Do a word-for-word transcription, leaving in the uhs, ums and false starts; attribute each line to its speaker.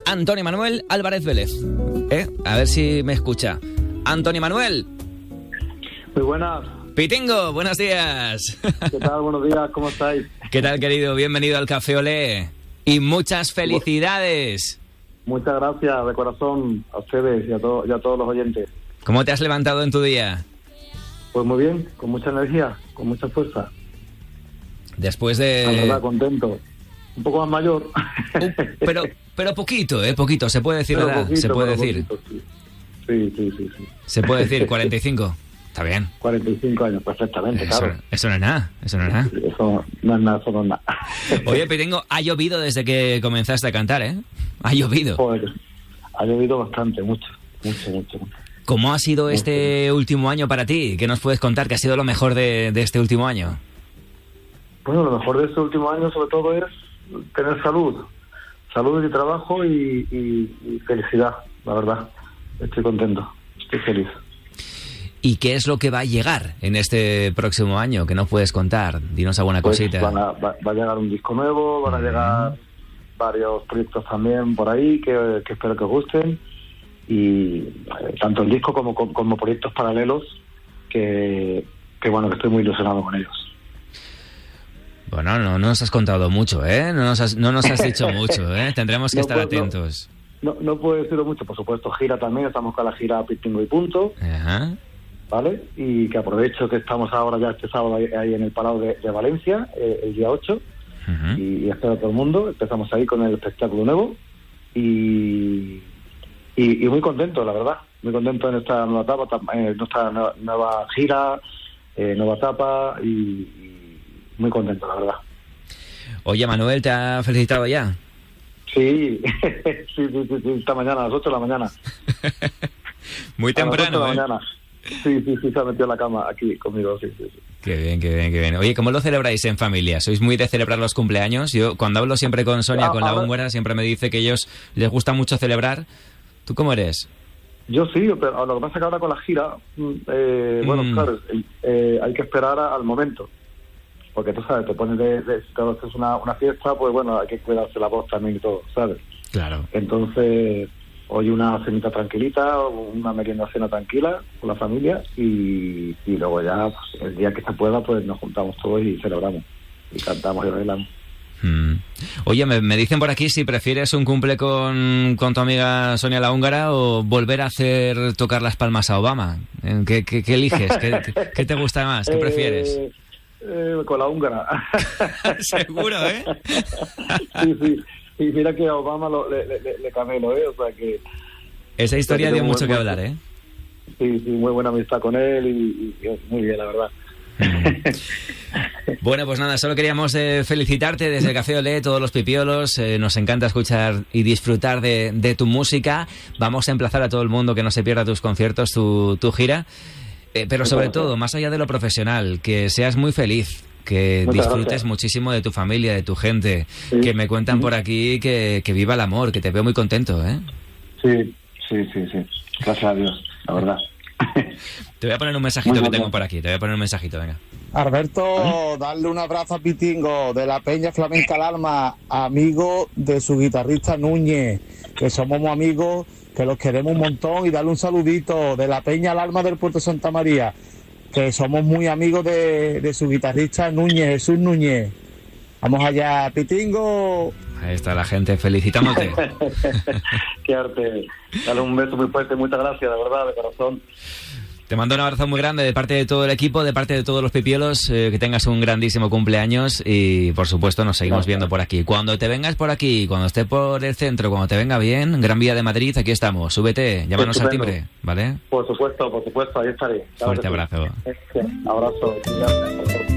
Speaker 1: Antonio Manuel Álvarez Vélez. ¿Eh? A ver si me escucha. Antonio Manuel.
Speaker 2: Muy buenas.
Speaker 1: Pitingo, buenos días.
Speaker 2: ¿Qué tal? Buenos días, ¿cómo estáis?
Speaker 1: ¿Qué tal, querido? Bienvenido al Café Olé. Y muchas felicidades.
Speaker 2: Muchas gracias de corazón a ustedes y a, to- y a todos los oyentes.
Speaker 1: ¿Cómo te has levantado en tu día?
Speaker 2: Pues muy bien, con mucha energía, con mucha fuerza.
Speaker 1: Después de...
Speaker 2: La verdad, contento. Un poco más mayor.
Speaker 1: Uh, pero, pero poquito, ¿eh? Poquito, se puede decir,
Speaker 2: Pero
Speaker 1: ¿verdad?
Speaker 2: poquito,
Speaker 1: Se puede
Speaker 2: pero
Speaker 1: decir.
Speaker 2: poquito, sí. Sí, sí, sí, sí.
Speaker 1: Se puede decir, cuarenta y cinco. Está bien.
Speaker 2: cuarenta y cinco años, perfectamente,
Speaker 1: Eso,
Speaker 2: claro.
Speaker 1: eso no es nada, eso no es nada.
Speaker 2: Eso no es nada, eso no es nada.
Speaker 1: Oye, Pitingo, ha llovido desde que comenzaste a cantar, ¿eh? Ha llovido.
Speaker 2: Joder, ha llovido bastante, mucho, mucho, mucho, mucho.
Speaker 1: ¿Cómo ha sido este último año para ti? ¿Qué nos puedes contar? ¿Qué ha sido lo mejor de, de este último año?
Speaker 2: Bueno, lo mejor de este último año sobre todo es tener salud. Salud y trabajo y, y, y felicidad, la verdad. Estoy contento, estoy feliz.
Speaker 1: ¿Y qué es lo que va a llegar en este próximo año que nos puedes contar? Dinos alguna
Speaker 2: Pues
Speaker 1: cosita.
Speaker 2: van a, va, va a llegar un disco nuevo, van a llegar varios proyectos también por ahí que, que espero que os gusten. Y eh, tanto el disco como, como, como proyectos paralelos que, que, bueno, que estoy muy ilusionado con ellos.
Speaker 1: Bueno, no, no nos has contado mucho, ¿eh? No nos has, no nos has dicho mucho, ¿eh? Tendremos que
Speaker 2: No
Speaker 1: estar
Speaker 2: puedo-
Speaker 1: atentos.
Speaker 2: No, no puedo decirlo mucho, por supuesto, gira también, estamos con la gira Pitingo y Punto,
Speaker 1: Ajá.
Speaker 2: ¿vale? Y que aprovecho que estamos ahora ya este sábado ahí, ahí en el Palau de, de Valencia, eh, el día ocho,
Speaker 1: Uh-huh.
Speaker 2: y, y espero a todo el mundo. Empezamos ahí con el espectáculo nuevo y, y, y muy contento, la verdad, muy contento en esta nueva etapa, tam- en nuestra nueva, nueva gira, eh, nueva etapa y, y muy contento, la verdad.
Speaker 1: Oye, Manuel, ¿te ha felicitado ya?
Speaker 2: Sí, sí, sí, sí, sí, esta mañana, a las ocho de la mañana.
Speaker 1: Muy
Speaker 2: A las ocho
Speaker 1: temprano,
Speaker 2: de la
Speaker 1: ¿eh?
Speaker 2: mañana. Sí, sí, sí, se ha metido en la cama aquí conmigo, sí, sí, sí.
Speaker 1: Qué bien, qué bien, qué bien. Oye, ¿cómo lo celebráis en familia? ¿Sois muy de celebrar los cumpleaños? Yo, cuando hablo siempre con Sonia,
Speaker 2: Ah,
Speaker 1: con la
Speaker 2: ahora-
Speaker 1: húngara, siempre me dice que ellos les gusta mucho celebrar. ¿Tú cómo eres?
Speaker 2: Yo sí, pero lo que pasa es que ahora con la gira, mm, eh, bueno,
Speaker 1: Mm.
Speaker 2: claro, eh, eh, hay que esperar a- al momento. Porque tú sabes, te pones de, de si te haces una, una fiesta, pues bueno, hay que cuidarse la voz también y todo, ¿sabes?
Speaker 1: Claro.
Speaker 2: Entonces, hoy una cenita tranquilita, una merienda cena tranquila con la familia y, y luego ya, pues, el día que se pueda, pues nos juntamos todos y celebramos. Y cantamos y bailamos.
Speaker 1: Mm. Oye, me, me dicen por aquí si prefieres un cumple con, con tu amiga Sonia la húngara o volver a hacer tocar las palmas a Obama. ¿En ¿Qué, qué, qué eliges? ¿Qué, qué, qué te gusta más? ¿Qué prefieres?
Speaker 2: Eh, eh, con la húngara.
Speaker 1: Seguro, ¿eh?
Speaker 2: Sí, sí. Y mira que a Obama lo, le, le, le camelo, ¿eh? O sea que...
Speaker 1: Esa historia dio
Speaker 2: muy-
Speaker 1: mucho que
Speaker 2: muy-
Speaker 1: hablar, ¿eh?
Speaker 2: Sí, sí, muy buena amistad con él y, y- y muy bien, la verdad.
Speaker 1: Bueno, pues nada, solo queríamos eh, felicitarte desde el Café Olé, todos los pipiolos. Eh, nos encanta escuchar y disfrutar de, de tu música. Vamos a emplazar a todo el mundo que no se pierda tus conciertos, tu, tu gira. Eh, pero sobre todo, más allá de lo profesional, que seas muy feliz, que
Speaker 2: Muchas
Speaker 1: disfrutes
Speaker 2: gracias.
Speaker 1: muchísimo de tu familia, de tu gente,
Speaker 2: Sí.
Speaker 1: que me cuentan por aquí que, que viva el amor, que te veo muy contento, ¿eh?
Speaker 2: Sí, sí, sí, sí. Gracias a Dios, la verdad.
Speaker 1: Te voy a poner un mensajito
Speaker 2: Muy
Speaker 1: que
Speaker 2: bien.
Speaker 1: tengo por aquí, te voy a poner un mensajito, venga.
Speaker 3: Alberto, darle un abrazo a Pitingo de la Peña Flamenca al Alma, amigo de su guitarrista Núñez, que somos muy amigos, que los queremos un montón, y darle un saludito de la Peña al Alma del Puerto Santa María, que somos muy amigos de, de su guitarrista Núñez, Jesús Núñez. Vamos allá, Pitingo.
Speaker 1: Ahí está la gente felicitándote.
Speaker 2: Qué arte. Dale un beso muy fuerte, muchas gracias, de verdad, de corazón.
Speaker 1: Te mando un abrazo muy grande de parte de todo el equipo, de parte de todos los pipiolos, eh, que tengas un grandísimo cumpleaños y, por supuesto, nos seguimos
Speaker 2: Gracias.
Speaker 1: viendo por aquí. Cuando te vengas por aquí, cuando esté por el centro, cuando te venga bien, Gran Vía de Madrid, aquí estamos. Súbete, llámanos al
Speaker 2: Estupendo.
Speaker 1: timbre, ¿vale?
Speaker 2: Por supuesto, por supuesto, ahí estaré. Claro
Speaker 1: Fuerte
Speaker 2: que sí.
Speaker 1: abrazo.
Speaker 2: Abrazo. Gracias.